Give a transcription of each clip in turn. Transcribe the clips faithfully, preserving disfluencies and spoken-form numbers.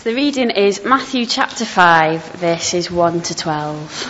So the reading is Matthew chapter five, verses one to twelve.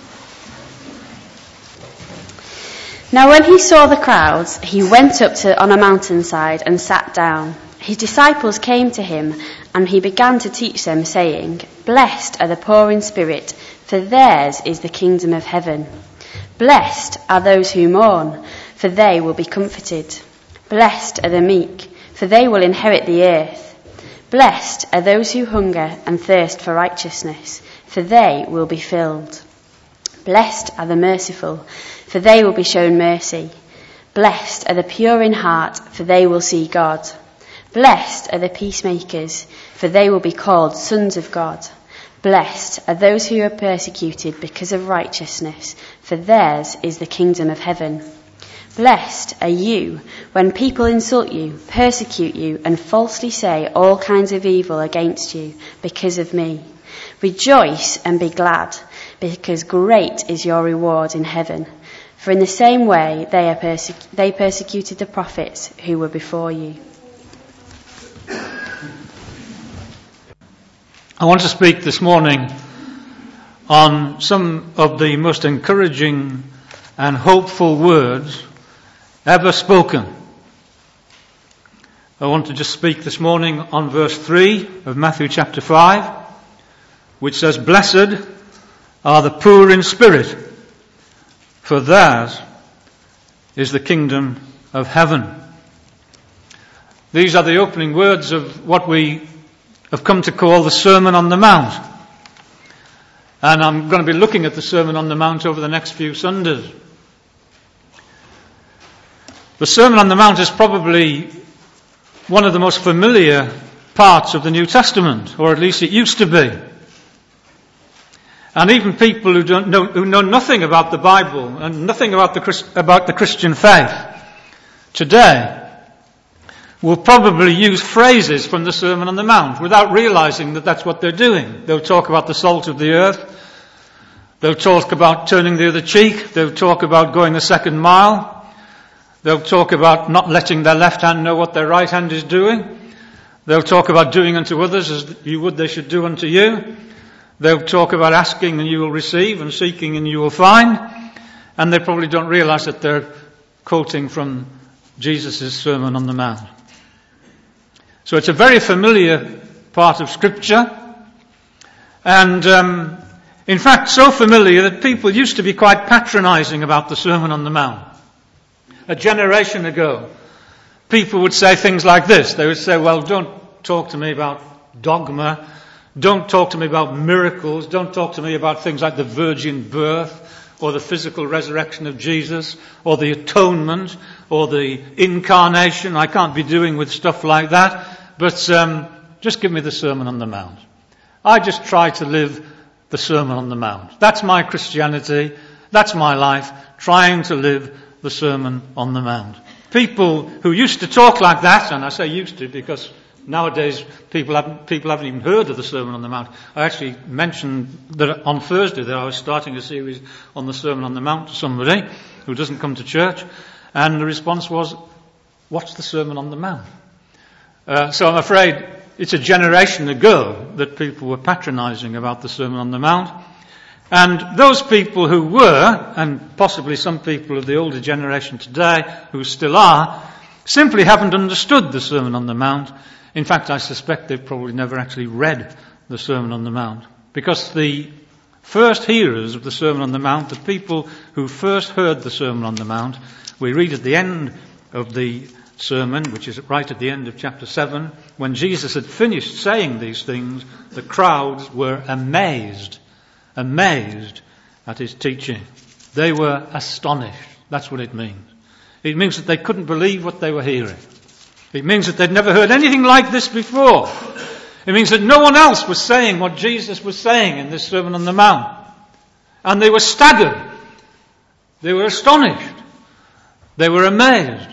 Now when he saw the crowds, he went up to on a mountainside and sat down. His disciples came to him, and he began to teach them, saying, Blessed are the poor in spirit, for theirs is the kingdom of heaven. Blessed are those who mourn, for they will be comforted. Blessed are the meek, for they will inherit the earth. Blessed are those who hunger and thirst for righteousness, for they will be filled. Blessed are the merciful, for they will be shown mercy. Blessed are the pure in heart, for they will see God. Blessed are the peacemakers, for they will be called sons of God. Blessed are those who are persecuted because of righteousness, for theirs is the kingdom of heaven. Blessed are you when people insult you, persecute you, and falsely say all kinds of evil against you because of me. Rejoice and be glad, because great is your reward in heaven. For in the same way they, are perse- they persecuted the prophets who were before you. I want to speak this morning on some of the most encouraging and hopeful words ever spoken. I want to just speak this morning on verse three of Matthew chapter five, which says, Blessed are the poor in spirit, for theirs is the kingdom of heaven. These are the opening words of what we have come to call the Sermon on the Mount. And I'm going to be looking at the Sermon on the Mount over the next few Sundays. The Sermon on the Mount is probably one of the most familiar parts of the New Testament, or at least it used to be. And even people who don't know, who know nothing about the Bible and nothing about the about the Christian faith today will probably use phrases from the Sermon on the Mount without realizing that that's what they're doing. They'll talk about the salt of the earth. They'll talk about turning the other cheek. They'll talk about going the second mile. They'll talk about not letting their left hand know what their right hand is doing. They'll talk about doing unto others as you would they should do unto you. They'll talk about asking and you will receive, and seeking and you will find. And they probably don't realize that they're quoting from Jesus' Sermon on the Mount. So it's a very familiar part of Scripture. And um, in fact, so familiar that people used to be quite patronizing about the Sermon on the Mount. A generation ago, people would say things like this. They would say, well, don't talk to me about dogma. Don't talk to me about miracles. Don't talk to me about things like the virgin birth or the physical resurrection of Jesus or the atonement or the incarnation. I can't be doing with stuff like that. But um, just give me the Sermon on the Mount. I just try to live the Sermon on the Mount. That's my Christianity. That's my life, trying to live the Sermon on the Mount. People who used to talk like that, and I say used to because nowadays people haven't, people haven't even heard of the Sermon on the Mount. I actually mentioned that on Thursday that I was starting a series on the Sermon on the Mount to somebody who doesn't come to church, and the response was, what's the Sermon on the Mount? Uh, so I'm afraid it's a generation ago that people were patronizing about the Sermon on the Mount. And those people who were, and possibly some people of the older generation today who still are, simply haven't understood the Sermon on the Mount. In fact, I suspect they've probably never actually read the Sermon on the Mount. Because the first hearers of the Sermon on the Mount, the people who first heard the Sermon on the Mount, we read at the end of the sermon, which is right at the end of chapter seven, when Jesus had finished saying these things, the crowds were amazed. Amazed at his teaching. They were astonished. That's what it means. It means that they couldn't believe what they were hearing. It means that they'd never heard anything like this before. It means that no one else was saying what Jesus was saying in this Sermon on the Mount. And they were staggered. They were astonished. They were amazed.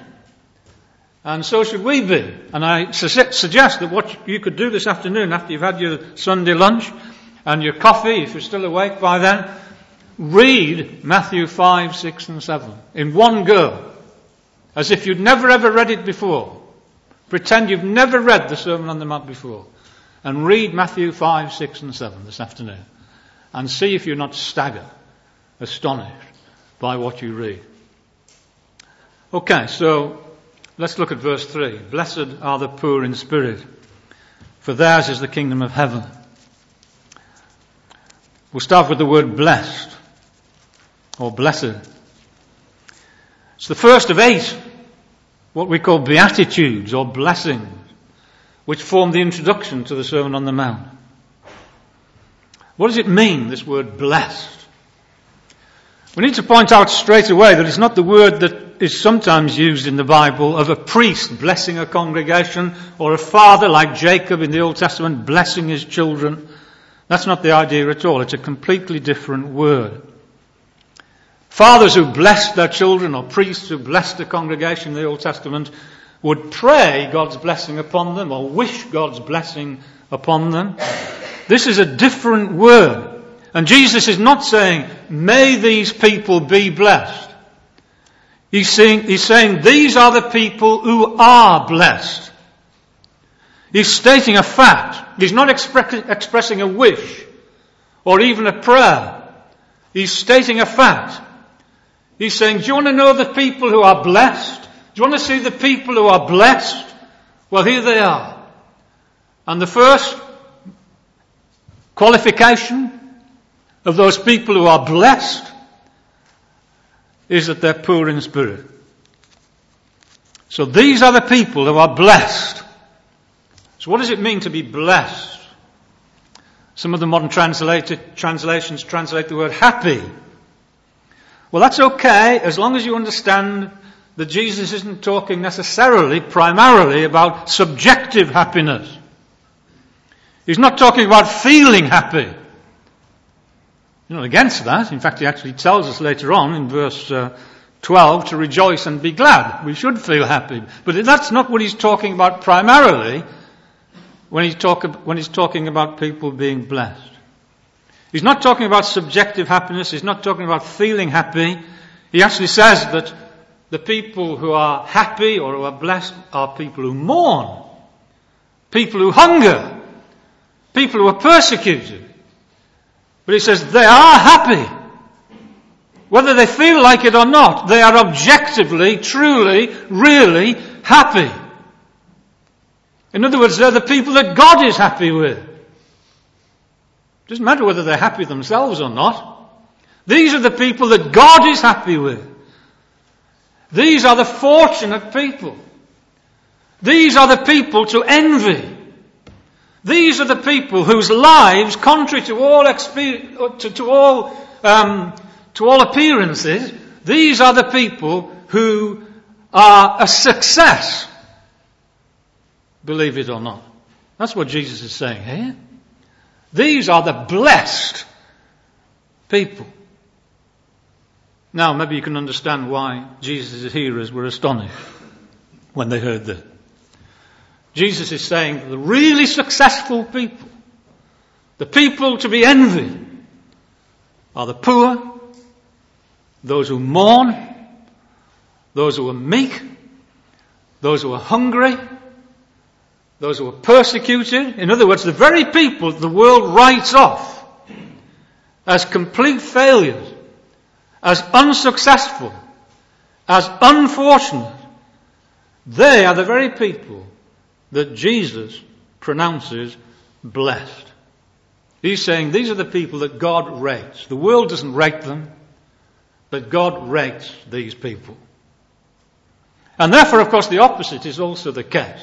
And so should we be. And I su- suggest that what you could do this afternoon after you've had your Sunday lunch and your coffee, if you're still awake by then, read Matthew five, six and seven in one go, as if you'd never ever read it before. Pretend you've never read the Sermon on the Mount before. and read Matthew five, six and seven this afternoon and see if you're not staggered, astonished by what you read. Okay, so let's look at verse three. Blessed are the poor in spirit, for theirs is the kingdom of heaven. We'll start with the word blessed, or blessed. It's the first of eight, what we call beatitudes or blessings, which form the introduction to the Sermon on the Mount. What does it mean, this word blessed? We need to point out straight away that it's not the word that is sometimes used in the Bible of a priest blessing a congregation, or a father like Jacob in the Old Testament blessing his children. That's not the idea at all. It's a completely different word. Fathers who blessed their children, or priests who blessed the congregation in the Old Testament, would pray God's blessing upon them, or wish God's blessing upon them. This is a different word. And Jesus is not saying, may these people be blessed. He's saying, he's saying these are the people who are blessed. He's stating a fact. He's not expre- expressing a wish or even a prayer. He's stating a fact. He's saying, do you want to know the people who are blessed? Do you want to see the people who are blessed? Well, here they are. And the first qualification of those people who are blessed is that they're poor in spirit. So these are the people who are blessed. So what does it mean to be blessed? Some of the modern translated, translations translate the word happy. Well, that's okay as long as you understand that Jesus isn't talking necessarily, primarily, about subjective happiness. He's not talking about feeling happy. You're not against that. In fact, he actually tells us later on in verse uh, twelve to rejoice and be glad. We should feel happy. But that's not what he's talking about primarily when he's, talk, when he's talking about people being blessed. He's not talking about subjective happiness. He's not talking about feeling happy. He actually says that the people who are happy or who are blessed are people who mourn, people who hunger, people who are persecuted. But he says they are happy. Whether they feel like it or not, they are objectively, truly, really happy. In other words, they're the people that God is happy with. It doesn't matter whether they're happy themselves or not. These are the people that God is happy with. These are the fortunate people. These are the people to envy. These are the people whose lives, contrary to all exper- to, to all um, to all appearances, these are the people who are a success. Believe it or not. That's what Jesus is saying here. These are the blessed people. Now, maybe you can understand why Jesus' hearers were astonished when they heard that. Jesus is saying that the really successful people, the people to be envied, are the poor, those who mourn, those who are meek, those who are hungry, those who are persecuted. In other words, the very people the world writes off as complete failures, as unsuccessful, as unfortunate. They are the very people that Jesus pronounces blessed. He's saying these are the people that God rates. The world doesn't rate them, but God rates these people. And therefore, of course, the opposite is also the case.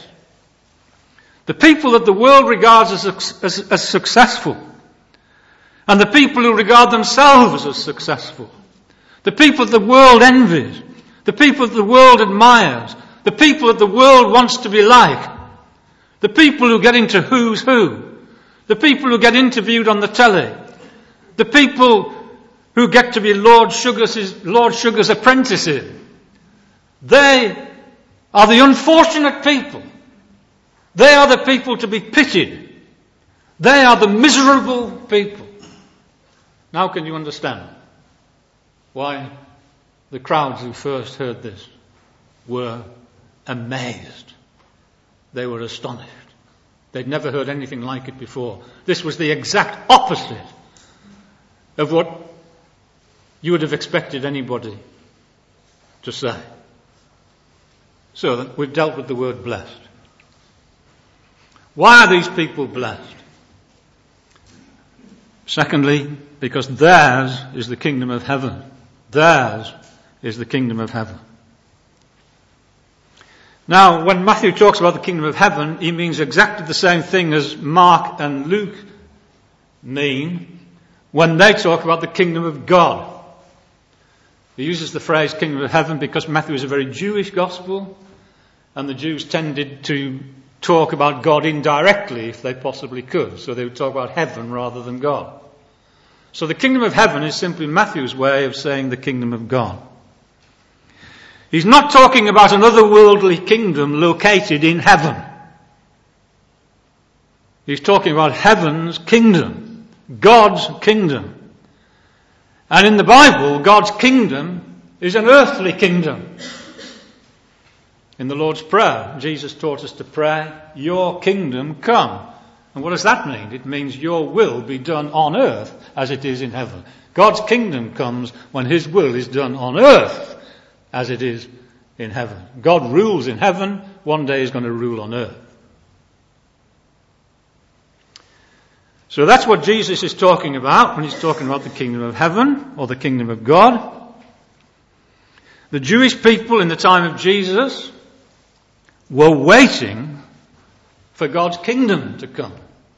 The people that the world regards as, as, as successful, and the people who regard themselves as successful, the people that the world envies, the people that the world admires, the people that the world wants to be like, the people who get into who's who, the people who get interviewed on the telly, the people who get to be Lord Sugar's, Lord Sugar's apprentices, they are the unfortunate people. They are the people to be pitied. They are the miserable people. Now can you understand why the crowds who first heard this were amazed? They were astonished. They'd never heard anything like it before. This was the exact opposite of what you would have expected anybody to say. So that we've dealt with the word blessed. Why are these people blessed? Secondly, because theirs is the kingdom of heaven. Theirs is the kingdom of heaven. Now, when Matthew talks about the kingdom of heaven, he means exactly the same thing as Mark and Luke mean when they talk about the kingdom of God. He uses the phrase kingdom of heaven because Matthew is a very Jewish gospel, and the Jews tended to talk about God indirectly if they possibly could. So they would talk about heaven rather than God. So the kingdom of heaven is simply Matthew's way of saying the kingdom of God. He's not talking about an otherworldly kingdom located in heaven. He's talking about heaven's kingdom, God's kingdom. And in the Bible, God's kingdom is an earthly kingdom. In the Lord's Prayer, Jesus taught us to pray, "Your kingdom come." And what does that mean? It means your will be done on earth as it is in heaven. God's kingdom comes when his will is done on earth as it is in heaven. God rules in heaven, one day he's going to rule on earth. So that's what Jesus is talking about when he's talking about the kingdom of heaven or the kingdom of God. The Jewish people in the time of Jesus were waiting for God's kingdom to come.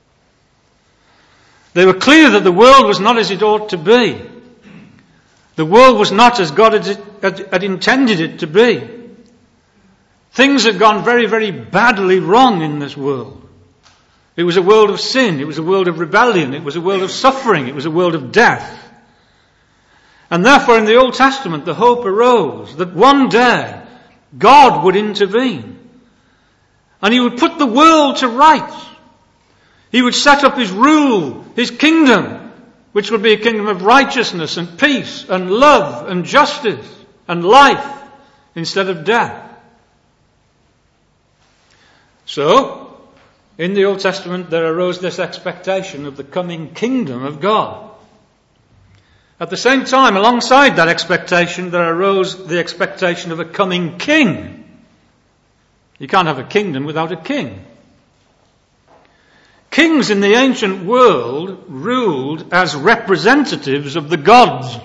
They were clear that the world was not as it ought to be. The world was not as God had, had, had intended it to be. Things had gone very, very badly wrong in this world. It was a world of sin. It was a world of rebellion. It was a world of suffering. It was a world of death. And therefore in the Old Testament the hope arose that one day God would intervene. And he would put the world to rights. He would set up his rule, his kingdom, which would be a kingdom of righteousness and peace and love and justice and life instead of death. So, in the Old Testament there arose this expectation of the coming kingdom of God. At the same time, alongside that expectation, there arose the expectation of a coming king. You can't have a kingdom without a king. Kings in the ancient world ruled as representatives of the gods.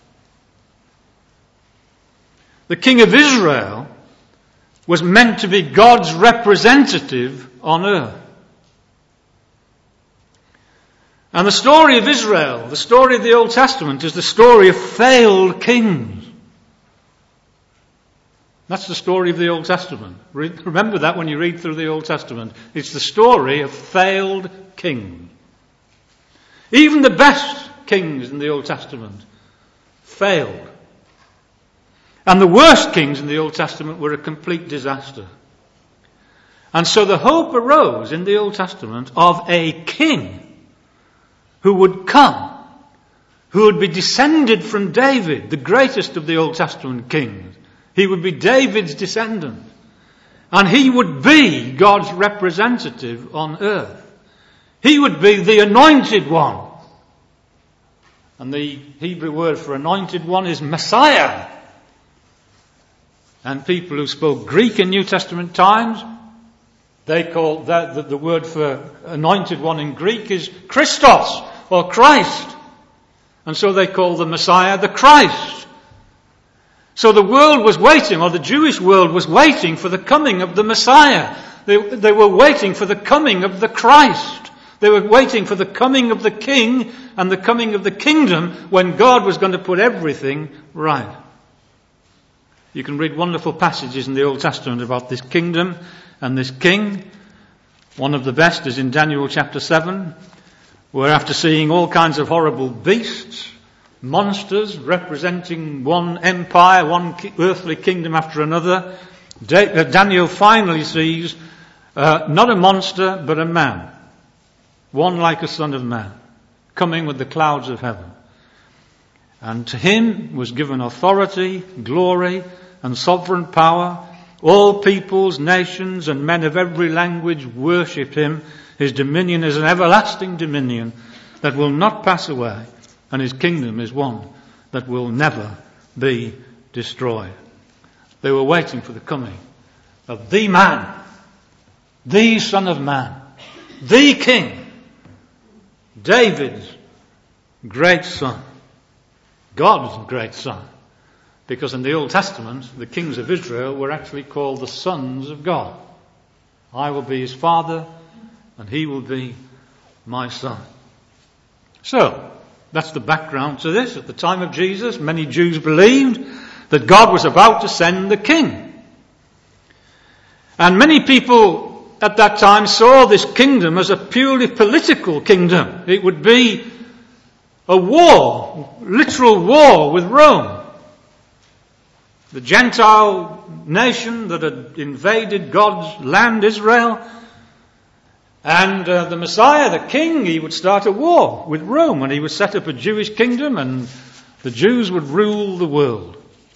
The king of Israel was meant to be God's representative on earth. And the story of Israel, the story of the Old Testament, is the story of failed kings. That's the story of the Old Testament. Remember that when you read through the Old Testament. It's the story of failed kings. Even the best kings in the Old Testament failed. And the worst kings in the Old Testament were a complete disaster. And so the hope arose in the Old Testament of a king who would come, who would be descended from David, the greatest of the Old Testament kings. He would be David's descendant. And he would be God's representative on earth. He would be the anointed one. And the Hebrew word for anointed one is Messiah. And people who spoke Greek in New Testament times, they call that the, the word for anointed one in Greek is Christos or Christ. And so they call the Messiah the Christ. So the world was waiting, or the Jewish world was waiting for the coming of the Messiah. They, they were waiting for the coming of the Christ. They were waiting for the coming of the King and the coming of the kingdom when God was going to put everything right. You can read wonderful passages in the Old Testament about this kingdom and this king. One of the best is in Daniel chapter seven, where after seeing all kinds of horrible beasts, monsters representing one empire, one earthly kingdom after another, Daniel finally sees uh, not a monster but a man, one like a son of man, coming with the clouds of heaven. And to him was given authority, glory, and sovereign power. All peoples, nations, and men of every language worshipped him. His dominion is an everlasting dominion that will not pass away, and his kingdom is one that will never be destroyed. They were waiting for the coming of the man, the Son of Man, the King, David's great son, God's great son. Because in the Old Testament, the kings of Israel were actually called the sons of God. I will be his father, and he will be my son. So, that's the background to this. At the time of Jesus, many Jews believed that God was about to send the king. And many people at that time saw this kingdom as a purely political kingdom. It would be a war, literal war with Rome. The Gentile nation that had invaded God's land, Israel. And uh, the Messiah, the king, he would start a war with Rome, and he would set up a Jewish kingdom, and the Jews would rule the world.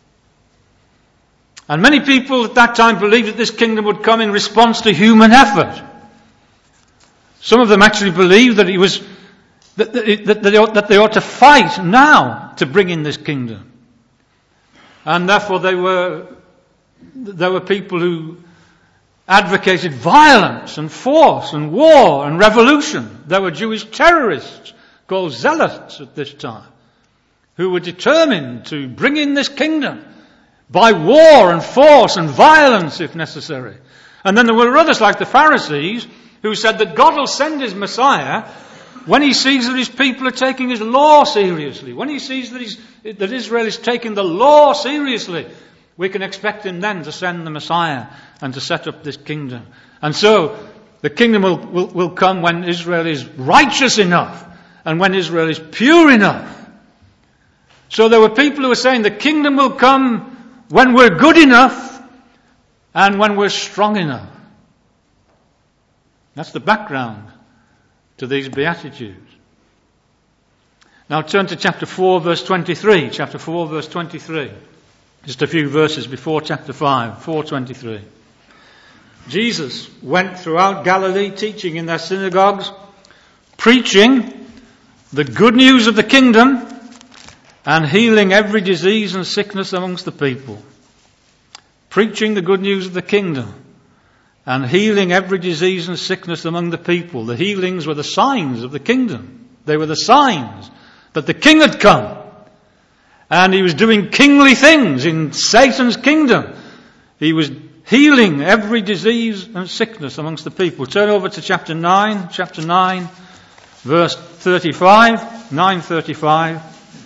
And many people at that time believed that this kingdom would come in response to human effort. Some of them actually believed that it was that, that, that, they ought, that they ought to fight now to bring in this kingdom. And therefore they were, there were people who advocated violence and force and war and revolution. There were Jewish terrorists called zealots at this time who were determined to bring in this kingdom by war and force and violence if necessary. And then there were others like the Pharisees who said that God will send his Messiah when he sees that his people are taking his law seriously, when he sees that, he's, that Israel is taking the law seriously, we can expect him then to send the Messiah and to set up this kingdom. And so the kingdom will, will, will come when Israel is righteous enough and when Israel is pure enough. So there were people who were saying the kingdom will come when we're good enough and when we're strong enough. That's the background to these Beatitudes. Now turn to chapter four, verse twenty-three. Chapter four, verse twenty-three. Just a few verses before chapter five, four twenty-three. Jesus went throughout Galilee, teaching in their synagogues, preaching the good news of the kingdom, and healing every disease and sickness amongst the people. Preaching the good news of the kingdom, and healing every disease and sickness among the people. The healings were the signs of the kingdom. They were the signs that the king had come. And he was doing kingly things in Satan's kingdom. He was healing every disease and sickness amongst the people. Turn over to chapter nine, chapter nine, verse thirty-five, nine thirty-five.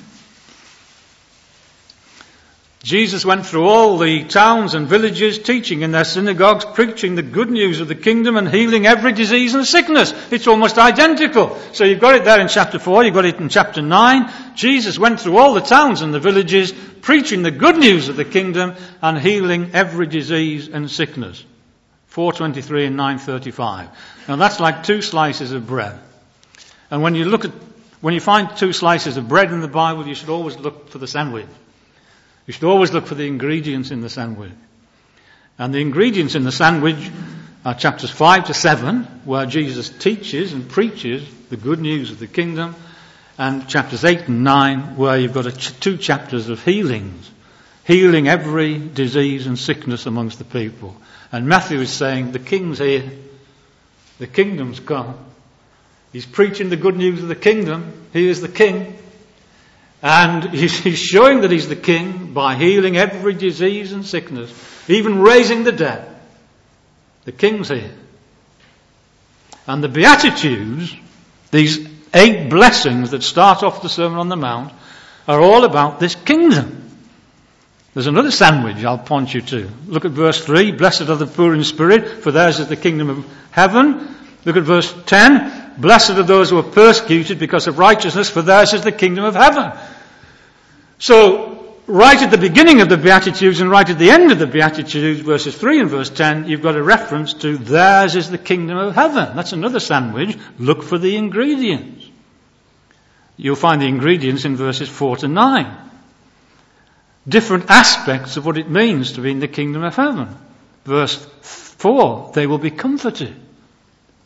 Jesus went through all the towns and villages, teaching in their synagogues, preaching the good news of the kingdom and healing every disease and sickness. It's almost identical. So you've got it there in chapter four, you've got it in chapter nine. Jesus went through all the towns and the villages, preaching the good news of the kingdom and healing every disease and sickness. four twenty-three and nine thirty-five. Now that's like two slices of bread. And when you look at, when you find two slices of bread in the Bible, you should always look for the sandwich. You should always look for the ingredients in the sandwich. And the ingredients in the sandwich are chapters five to seven, where Jesus teaches and preaches the good news of the kingdom, and chapters eight and nine, where you've got a ch- two chapters of healings, healing every disease and sickness amongst the people. And Matthew is saying, the king's here, the kingdom's come. He's preaching the good news of the kingdom. He is the king. And he's showing that he's the king by healing every disease and sickness, even raising the dead. The king's here. And the Beatitudes, these eight blessings that start off the Sermon on the Mount, are all about this kingdom. There's another sandwich I'll point you to. Look at verse three. Blessed are the poor in spirit, for theirs is the kingdom of heaven. Look at verse ten. Blessed are those who are persecuted because of righteousness, for theirs is the kingdom of heaven. So, right at the beginning of the Beatitudes and right at the end of the Beatitudes, verses three and verse ten, you've got a reference to theirs is the kingdom of heaven. That's another sandwich. Look for the ingredients. You'll find the ingredients in verses four to nine. Different aspects of what it means to be in the kingdom of heaven. Verse four, they will be comforted.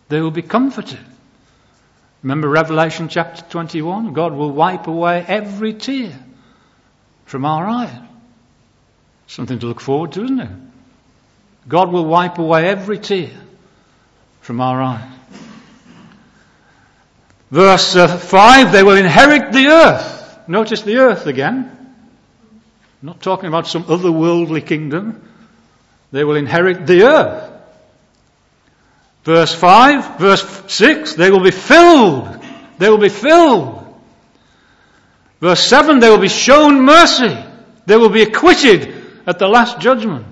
They will be comforted. Remember Revelation chapter twenty-one? God will wipe away every tear from our eyes. Something to look forward to, isn't it? God will wipe away every tear from our eyes. Verse uh, five, they will inherit the earth. Notice the earth again. I'm not talking about some otherworldly kingdom. They will inherit the earth. Verse five, verse six, they will be filled. They will be filled. Verse seven, they will be shown mercy. They will be acquitted at the last judgment.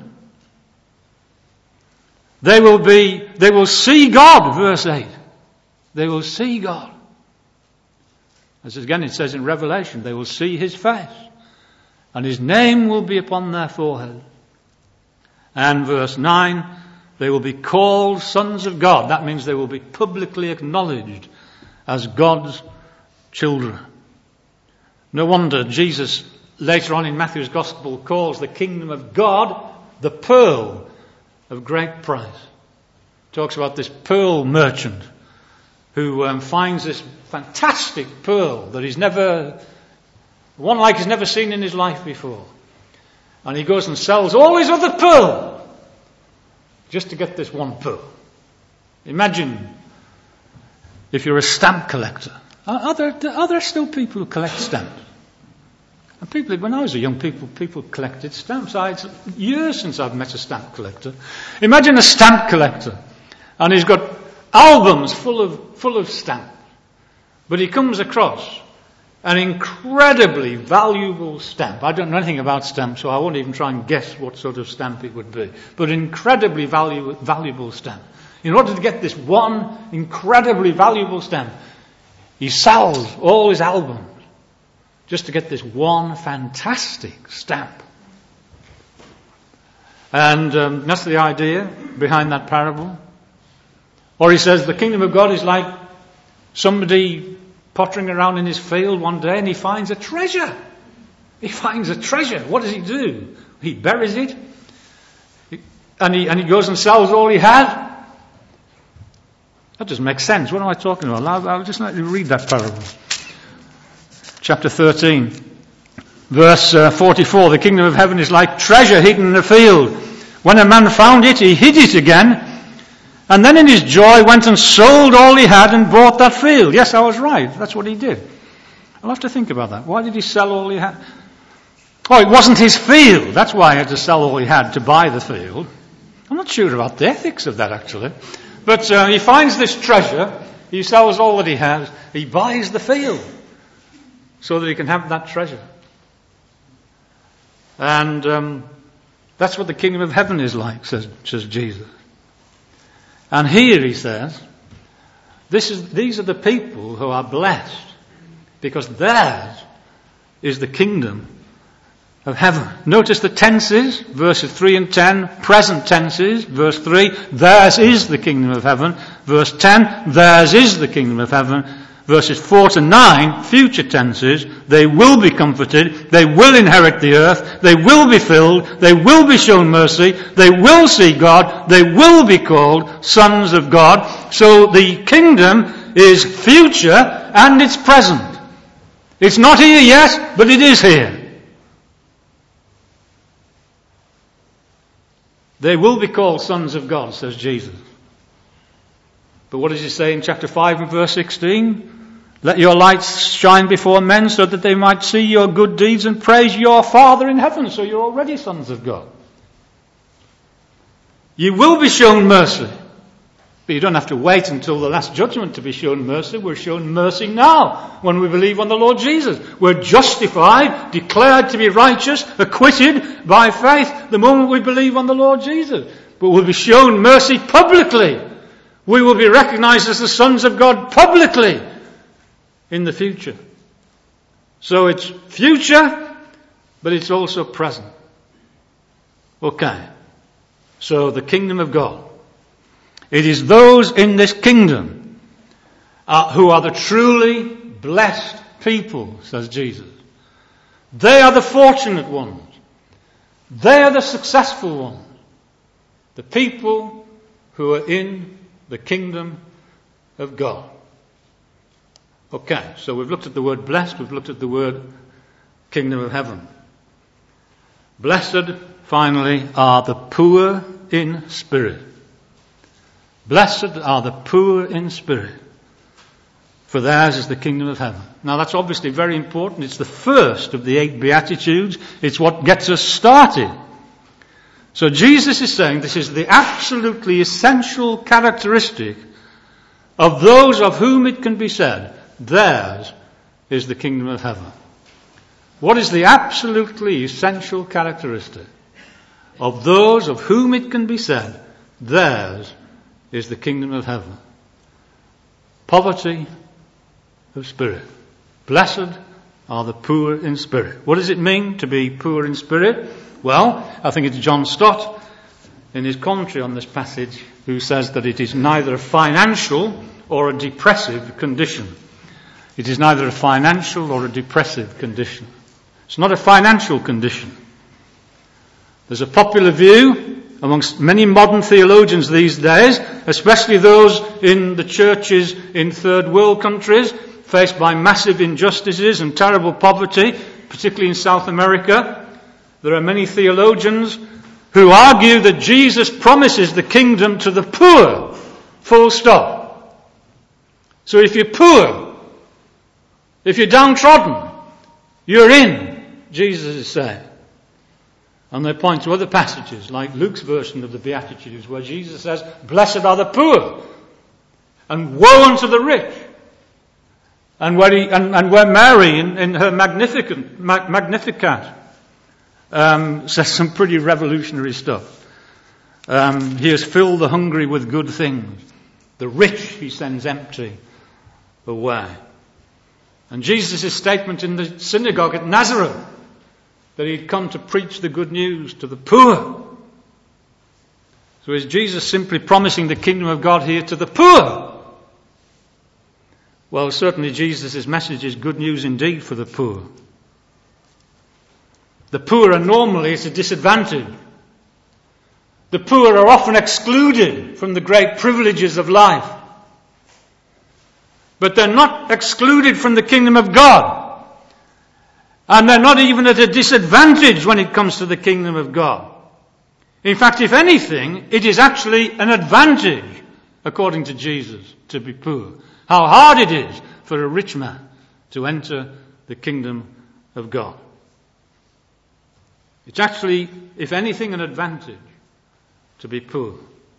They will be, they will see God, verse eight. They will see God. As again it says in Revelation, they will see his face, and his name will be upon their forehead. And verse nine, they will be called sons of God. That means they will be publicly acknowledged as God's children. No wonder Jesus later on in Matthew's Gospel calls the kingdom of God the pearl of great price. Talks about this pearl merchant who um, finds this fantastic pearl that he's never, one like he's never seen in his life before. And he goes and sells all his other pearl just to get this one pearl. Imagine if you're a stamp collector. Are, are, there, are there still people who collect stamps? And people, when I was a young people, people collected stamps. I, it's years since I've met a stamp collector. Imagine a stamp collector, and he's got albums full of full of stamps, but he comes across an incredibly valuable stamp. I don't know anything about stamps, so I won't even try and guess what sort of stamp it would be. But an incredibly valu- valuable stamp. In order to get this one incredibly valuable stamp, he sells all his albums just to get this one fantastic stamp. And um, that's the idea behind that parable. Or he says the kingdom of God is like somebody pottering around in his field one day and he finds a treasure. He finds a treasure. What does he do? He buries it. And he, and he goes and sells all he had. That doesn't make sense. What am I talking about? I'll, I'll just let you read that parable. Chapter thirteen, verse uh, forty-four. The kingdom of heaven is like treasure hidden in a field. When a man found it, he hid it again. And then in his joy went and sold all he had and bought that field. Yes, I was right. That's what he did. I'll have to think about that. Why did he sell all he had? Oh, it wasn't his field. That's why he had to sell all he had to buy the field. I'm not sure about the ethics of that, actually. But uh, he finds this treasure. He sells all that he has. He buys the field so that he can have that treasure. And um, that's what the kingdom of heaven is like, says, says Jesus. And here he says, this is, these are the people who are blessed because theirs is the kingdom of heaven. Notice the tenses, verses three and ten, present tenses. Verse three, theirs is the kingdom of heaven. Verse ten, theirs is the kingdom of heaven. Verses four to nine, future tenses, they will be comforted, they will inherit the earth, they will be filled, they will be shown mercy, they will see God, they will be called sons of God. So the kingdom is future and it's present. It's not here yet, but it is here. They will be called sons of God, says Jesus. But what does he say in chapter five and verse sixteen? Let your lights shine before men so that they might see your good deeds and praise your Father in heaven. So you're already sons of God. You will be shown mercy. But you don't have to wait until the last judgment to be shown mercy. We're shown mercy now when we believe on the Lord Jesus. We're justified, declared to be righteous, acquitted by faith the moment we believe on the Lord Jesus. But we'll be shown mercy publicly. We will be recognized as the sons of God publicly in the future. So it's future, but it's also present. Okay. So the kingdom of God. It is those in this kingdom uh, who are the truly blessed people, says Jesus. They are the fortunate ones. They are the successful ones. The people who are in the kingdom of God. Okay, so we've looked at the word blessed, we've looked at the word kingdom of heaven. Blessed, finally, are the poor in spirit. Blessed are the poor in spirit, for theirs is the kingdom of heaven. Now that's obviously very important. It's the first of the eight Beatitudes. It's what gets us started. So Jesus is saying this is the absolutely essential characteristic of those of whom it can be said, theirs is the kingdom of heaven. What is the absolutely essential characteristic of those of whom it can be said, theirs is the kingdom of heaven? Poverty of spirit. Blessed are the poor in spirit. What does it mean to be poor in spirit? Well, I think it's John Stott in his commentary on this passage who says that it is neither a financial or a depressive condition. It is neither a financial or a depressive condition. It's not a financial condition. There's a popular view amongst many modern theologians these days, especially those in the churches in third world countries, faced by massive injustices and terrible poverty, particularly in South America. There are many theologians who argue that Jesus promises the kingdom to the poor, full stop. So if you're poor, if you're downtrodden, you're in, Jesus is saying. And they point to other passages, like Luke's version of the Beatitudes, where Jesus says, blessed are the poor, and woe unto the rich. And where, he, and, and where Mary, in, in her Magnificat, Magnificat um, says some pretty revolutionary stuff. Um, he has filled the hungry with good things. The rich he sends empty away. And Jesus' statement in the synagogue at Nazareth, that he'd come to preach the good news to the poor. So is Jesus simply promising the kingdom of God here to the poor? Well, certainly Jesus' message is good news indeed for the poor. The poor are normally at a disadvantage. The poor are often excluded from the great privileges of life. But they're not excluded from the kingdom of God. And they're not even at a disadvantage when it comes to the kingdom of God. In fact, if anything, it is actually an advantage, according to Jesus, to be poor. How hard it is for a rich man to enter the kingdom of God. It's actually, if anything, an advantage to be poor.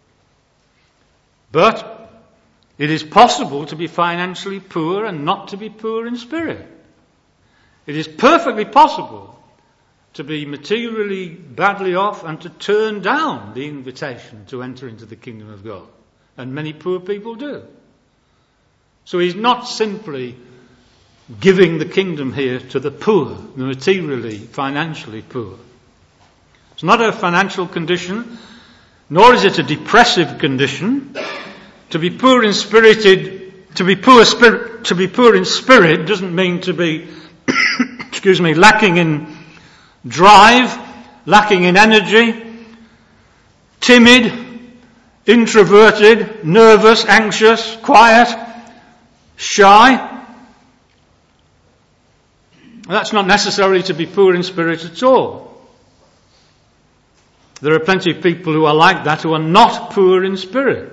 But it is possible to be financially poor and not to be poor in spirit. It is perfectly possible to be materially badly off and to turn down the invitation to enter into the kingdom of God. And many poor people do. So he's not simply giving the kingdom here to the poor, the materially, financially poor. It's not a financial condition, nor is it a depressive condition. To be poor in spirited, to be poor spirit, to be poor in spirit doesn't mean to be, excuse me, lacking in drive, lacking in energy, timid, introverted, nervous, anxious, quiet, shy. That's not necessarily to be poor in spirit at all. There are plenty of people who are like that who are not poor in spirit.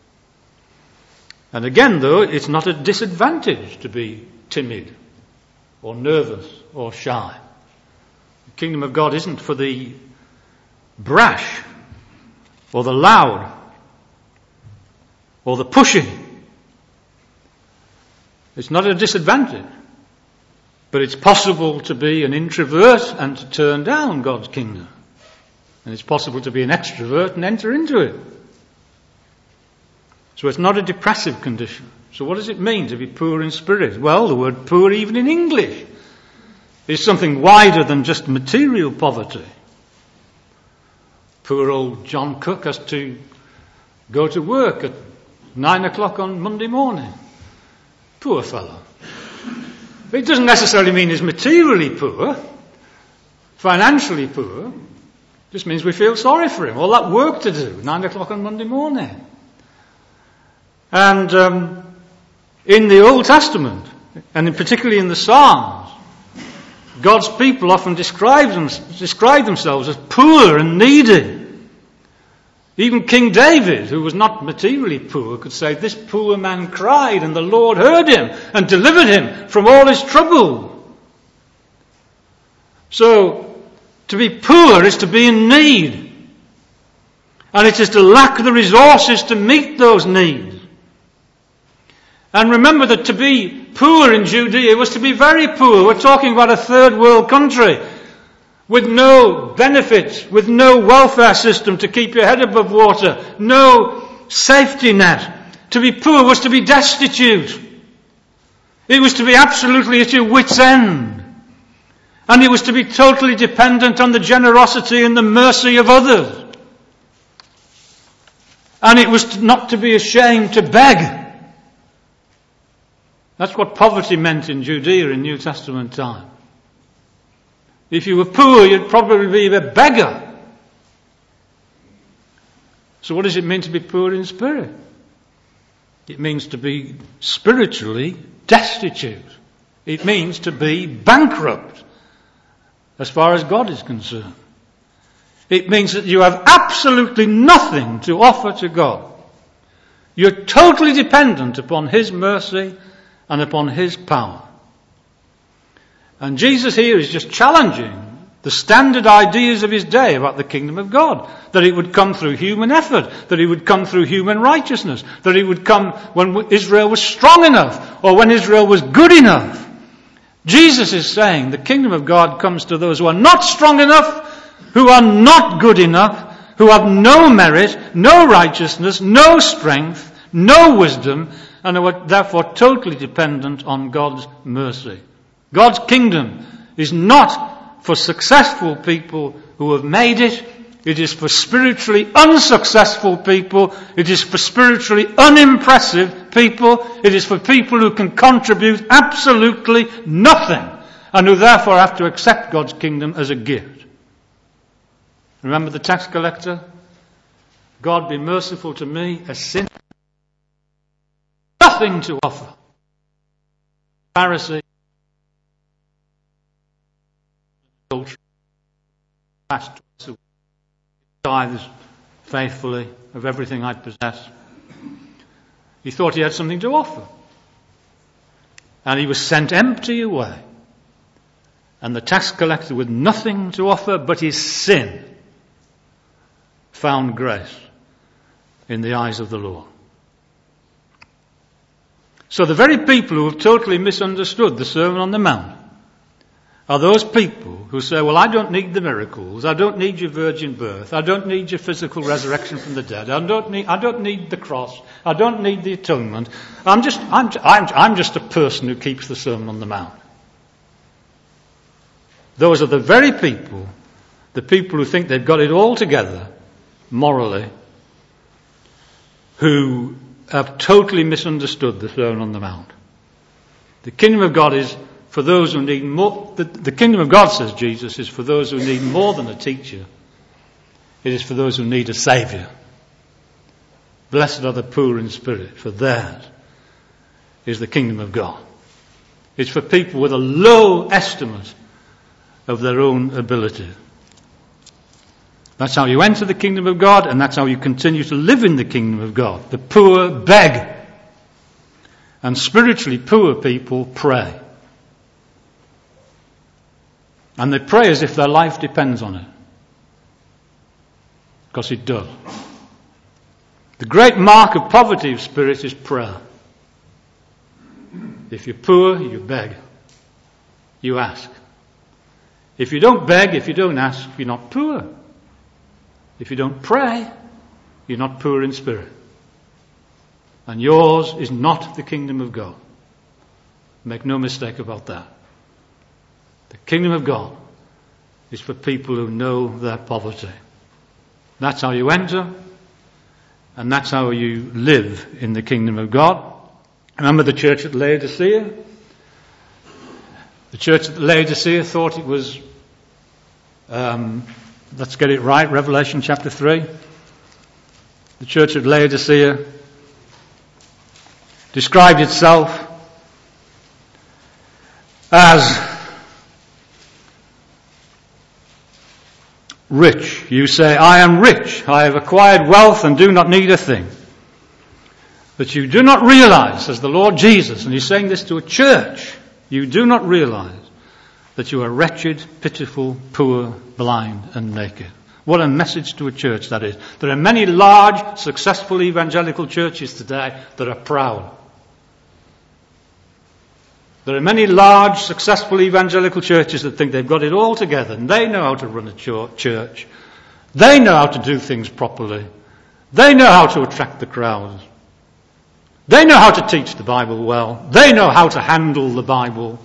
And again, though, it's not a disadvantage to be timid or nervous or shy. The kingdom of God isn't for the brash or the loud or the pushy. It's not a disadvantage. But it's possible to be an introvert and to turn down God's kingdom. And it's possible to be an extrovert and enter into it. So it's not a depressive condition. So what does it mean to be poor in spirit? Well, the word poor, even in English, is something wider than just material poverty. Poor old John Cook has to go to work at nine o'clock on Monday morning. Poor fellow. It doesn't necessarily mean he's materially poor, financially poor. It just means we feel sorry for him. All that work to do, nine o'clock on Monday morning. And um, In the Old Testament, and particularly in the Psalms, God's people often describe, them, describe themselves as poor and needy. Even King David, who was not materially poor, could say, "This poor man cried, and the Lord heard him and delivered him from all his trouble." So, to be poor is to be in need. And it is to lack the resources to meet those needs. And remember that to be poor in Judea was to be very poor. We're talking about a third world country with no benefits, with no welfare system to keep your head above water, no safety net. To be poor was to be destitute. It was to be absolutely at your wit's end. And it was to be totally dependent on the generosity and the mercy of others. And it was not to be ashamed to beg. That's what poverty meant in Judea in New Testament time. If you were poor, you'd probably be a beggar. So what does it mean to be poor in spirit? It means to be spiritually destitute. It means to be bankrupt as far as God is concerned. It means that you have absolutely nothing to offer to God. You're totally dependent upon His mercy and upon His power. And Jesus here is just challenging the standard ideas of his day about the kingdom of God. That it would come through human effort, that it would come through human righteousness, that it would come when Israel was strong enough, or when Israel was good enough. Jesus is saying the kingdom of God comes to those who are not strong enough, who are not good enough, who have no merit, no righteousness, no strength, no wisdom, and are therefore totally dependent on God's mercy. God's kingdom is not for successful people who have made it. It is for spiritually unsuccessful people. It is for spiritually unimpressive people. It is for people who can contribute absolutely nothing and who therefore have to accept God's kingdom as a gift. Remember the tax collector? God be merciful to me, a sinner. Nothing to offer. Pharisee. Adultery. Tithes faithfully of everything I possess. He thought he had something to offer. And he was sent empty away. And the tax collector with nothing to offer but his sin found grace in the eyes of the Lord. So the very people who have totally misunderstood the Sermon on the Mount are those people who say, well, I don't need the miracles, I don't need your virgin birth, I don't need your physical resurrection from the dead, I don't need, I don't need the cross, I don't need the atonement, I'm just, I'm, I'm, I'm just a person who keeps the Sermon on the Mount. Those are the very people, the people who think they've got it all together, morally, who have totally misunderstood the Sermon on the Mount. The kingdom of God is for those who need more. The, the kingdom of God, says Jesus, is for those who need more than a teacher. It is for those who need a saviour. Blessed are the poor in spirit, for theirs is the kingdom of God. It's for people with a low estimate of their own ability. That's how you enter the kingdom of God, and that's how you continue to live in the kingdom of God. The poor beg, and spiritually poor people pray. And they pray as if their life depends on it. Because it does. The great mark of poverty of spirit is prayer. If you're poor, you beg. You ask. If you don't beg, if you don't ask, you're not poor. If you don't pray, you're not poor in spirit. And yours is not the kingdom of God. Make no mistake about that. The kingdom of God is for people who know their poverty. That's how you enter, and that's how you live in the kingdom of God. Remember the church at Laodicea? The church at Laodicea thought it was, um, let's get it right, Revelation chapter three. The church at Laodicea described itself as rich. You say, I am rich, I have acquired wealth and do not need a thing. But you do not realize, as the Lord Jesus, and he's saying this to a church, you do not realize that you are wretched, pitiful, poor, blind, and naked. What a message to a church that is. There are many large, successful evangelical churches today that are proud. There are many large, successful evangelical churches that think they've got it all together and they know how to run a church. They know how to do things properly. They know how to attract the crowds. They know how to teach the Bible well. They know how to handle the Bible.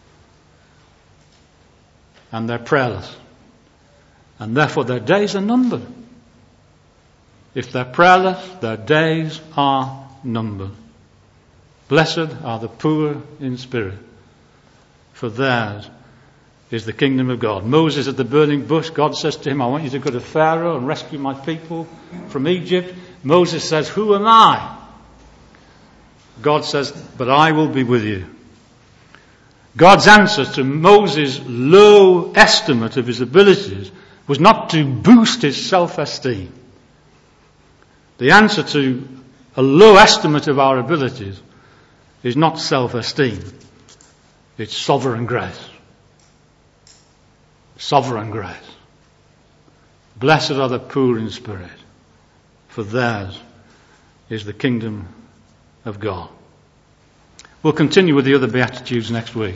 And they're prayerless. And therefore their days are numbered. If they're prayerless, their days are numbered. Blessed are the poor in spirit, for theirs is the kingdom of God. Moses at the burning bush, God says to him, I want you to go to Pharaoh and rescue my people from Egypt. Moses says, who am I? God says, but I will be with you. God's answer to Moses' low estimate of his abilities was not to boost his self-esteem. The answer to a low estimate of our abilities is not self-esteem. It's sovereign grace. Sovereign grace. Blessed are the poor in spirit, for theirs is the kingdom of God. We'll continue with the other Beatitudes next week.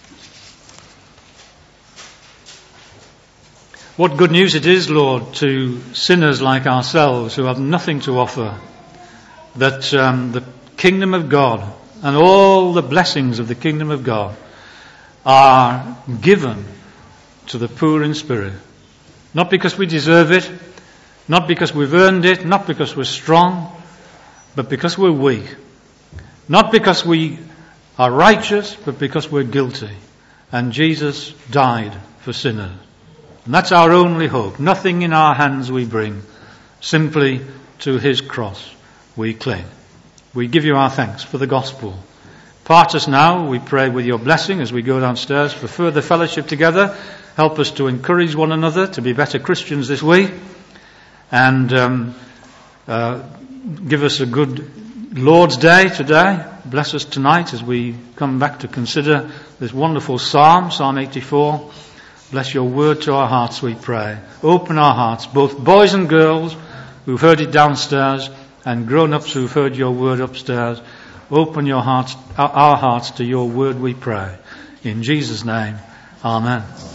What good news it is, Lord, to sinners like ourselves who have nothing to offer, that um, the kingdom of God and all the blessings of the kingdom of God are given to the poor in spirit. Not because we deserve it, not because we've earned it, not because we're strong, but because we're weak. Not because we are righteous, but because we're guilty. And Jesus died for sinners. And that's our only hope. Nothing in our hands we bring. Simply to his cross we cling. We give you our thanks for the gospel. Part us now, we pray, with your blessing as we go downstairs for further fellowship together. Help us to encourage one another to be better Christians this week. And um, uh, give us a good Lord's Day today. Bless us tonight as we come back to consider this wonderful psalm, Psalm eighty-four. Bless your word to our hearts, we pray. Open our hearts, both boys and girls who've heard it downstairs and grown-ups who've heard your word upstairs. Open your hearts, our hearts to your word, we pray. In Jesus' name, amen.